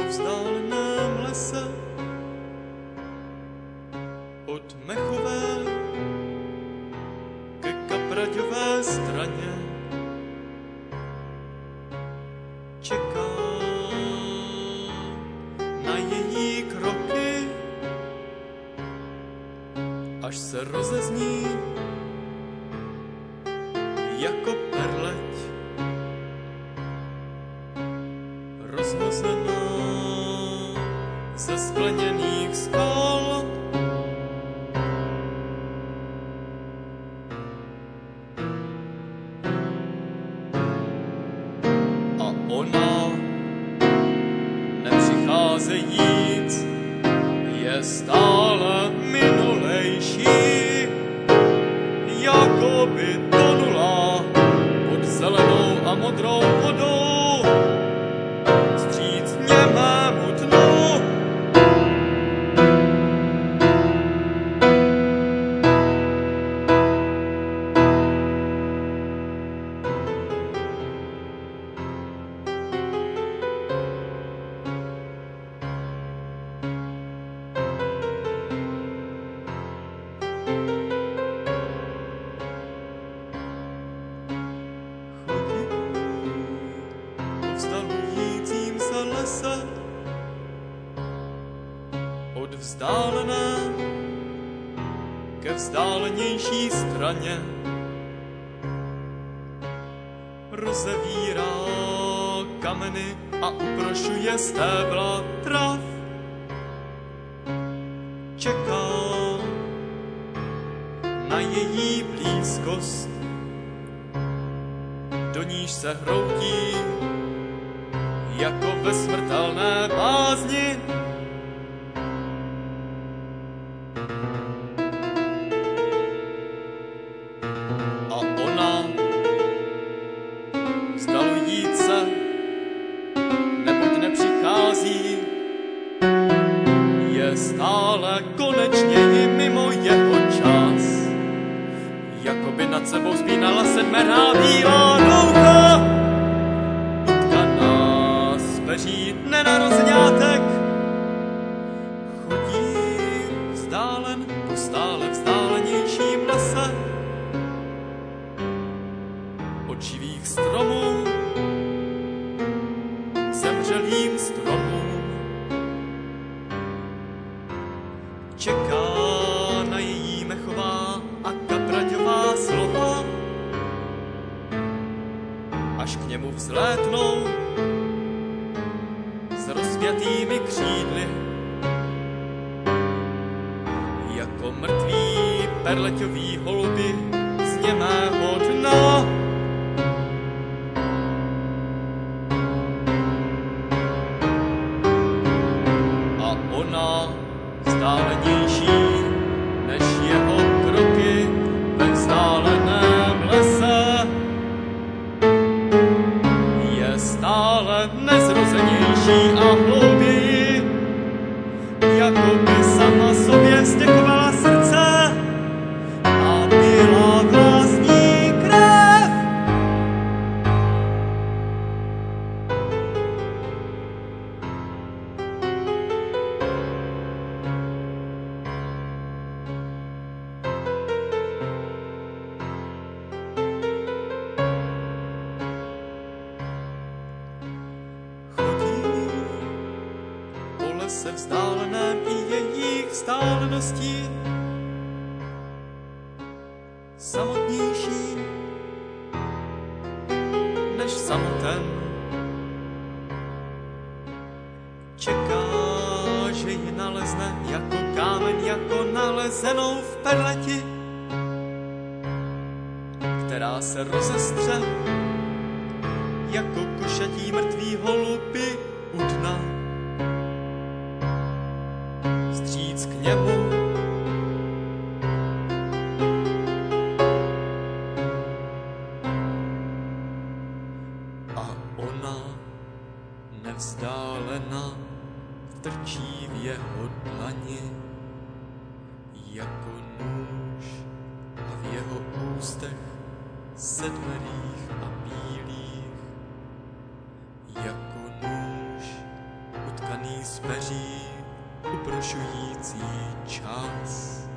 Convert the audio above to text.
vzdáleném lese od Mechové ke Kapraďové straně čeká na její kroky, až se rozezní jako perleť rozhozená ze skleněných skal. A ona nepřicházejíc je stále minulejší, jako by tonula pod zelenou a modrou vodou vstříc němému dnu. Od vzdálené ke vzdálenější straně rozevírá kameny a uprošuje stébla trav. Čeká na její blízkost, do níž se hroutí jako ve smrtelné bázni. A ona vzdalujíc se, neboť nepřichází, je stále konečně i mimo jeho čas, jako by nad sebou spínala sedmerá bílá roucha, utkaná z peří nenarozňátek. Chodí vzdálen po stále vzdálenějším lese od živých stromů zemřelým stromům. Čeká na její Mechová a Kapraďová slova, až k němu vzlétnou s rozpjatými křídly, jako mrtví perleťoví holuby z němého dna. A ona vzdálenější než jeho kroky ve vzdáleném lese je stále nezrozenější a hlouběji, jako by sama sobě stěkovala srdce a pila vlastní krev. Se vzdáleném i jejich vzdáleností, samotnější než samoten. Čeká, že ji nalezne jako kámen, jako nalezenou v perleti, která se rozestře jako košatí mrtví holuby u dna. Vstříc k němu a ona nevzdálena trčí v jeho dlani jako nůž a v jeho ústech sedmerých a bílých jako nůž utkaný z peří uprošující čas.